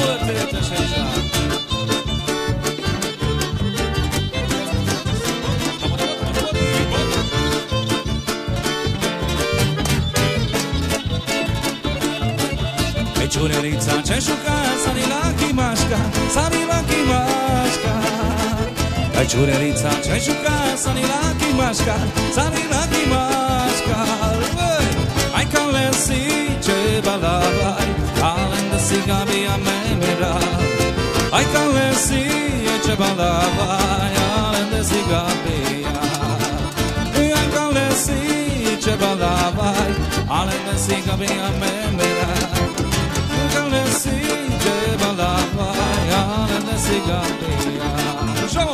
Ciurerița ce șuca, sari la chimașca, sari la chimașca. Ai ciurerița ce șuca, sari la chimașca, sari la chimașca. Ai calesi ce balavai, alende sigabia memera. Ai calesi ce balavai, alende sigabia. Ai calesi ce balavai, alende sigabia memera. Calesi ce balavai, alende sigabia. Show!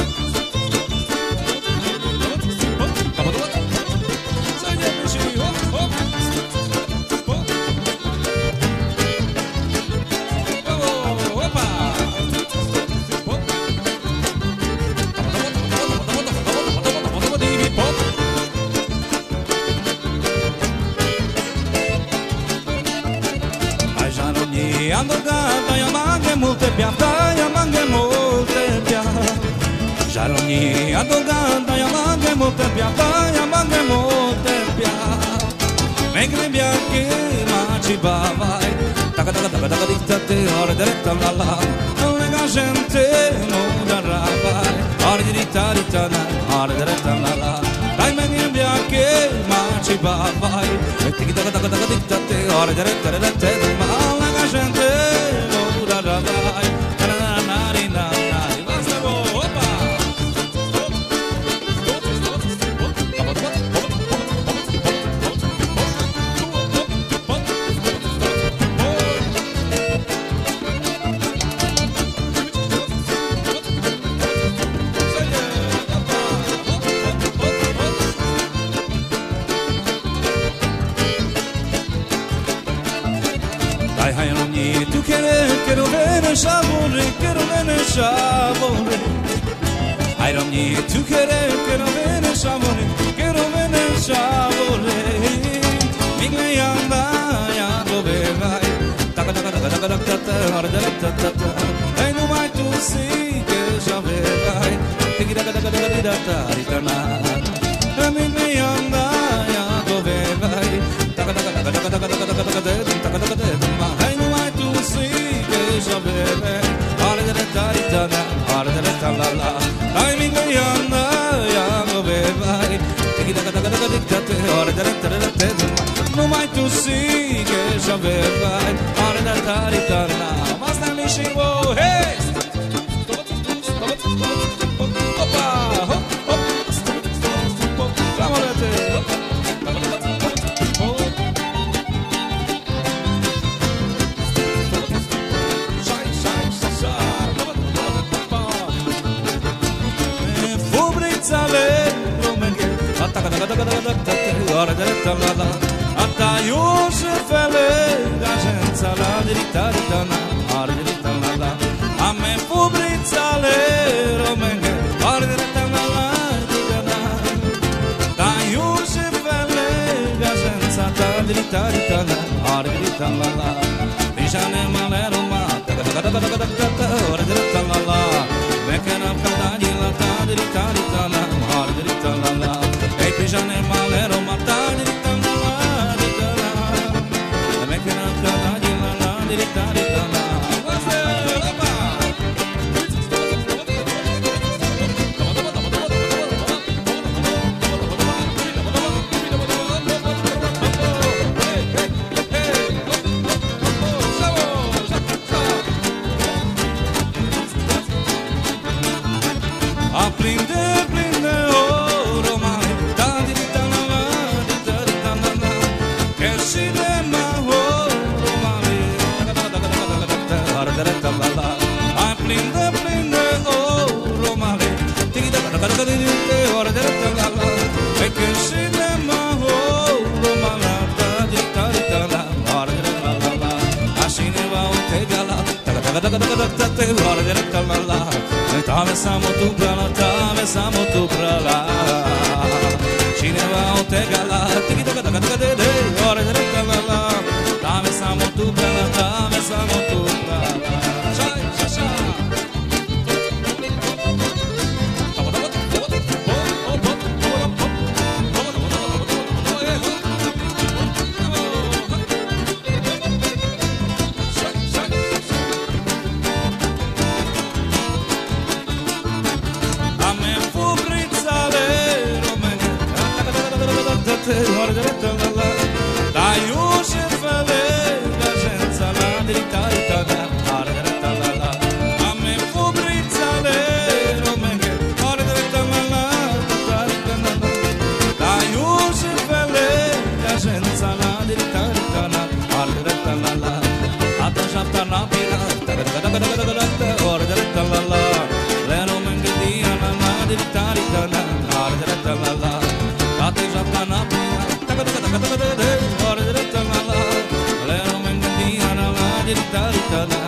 Ando gata, io manche molte piante, io manche molte piante. Jaroni, ando gata, io manche molte piante, io manche molte piante. Negri bianchi, ma ci vai. Taca taca taca taca dittate, ore diretta la la. Non è che gente non darà vai. Ore diretta ore diretta la la. Dai negri bianchi, ma ci vai. E ti taca taca taca dittate, ore diretta ma gente non darà vai. Nari nari, basta opa. Tu quiero ver el sabor, quiero ver el sabor. Ay, Romney, tú quieres, quiero ver el sabor, quiero ver el sabor. Migle anda, ya lo bebay. Taca taca taca taca taca taca taca taca. Ay, no mai tu sí que ya bebay. Tiki taca taca taca taca taca. Migle anda, ya lo bebay. Taca taca taca taca taca taca taca taca taca taca. Ay, no mai tu sí que ya bebay. Ore diretta la la. Ay, migle anda, ya lo bebay. Tiki taca taca taca taca. Ore diretta. No mai tu sí que ya bebay. Ore diretta la. Basta mi shivo, hey. Opa, hop hop. Clamorete. Ora diretta la la. Atta Iosefele, la senza la dritta ritana. Ora diretta la la. A me Fabrizale, Romenge. Ora diretta la la ritana. Da Iosefele, la senza la dritta ritana. Ora diretta la la. Diciane malero ma. Ora diretta la la. Mekana kadani la ta dritta ritana. Ora diretta la la. Ei pijane malero matani ritana ritana. Mekana kadani la ritana ritana. Aprende, aprende, oh, Romai. Atravessamos tu pra lá. Cineva o te gala, tiki taka taka taka de de, ora de la la. Atravessamos tu pra lá, atravessamos tu pra lá. pina ora da la la leno mengadia na na di tari na ora da la la ate ja na pina ora da la la leno mengadia na na di tari na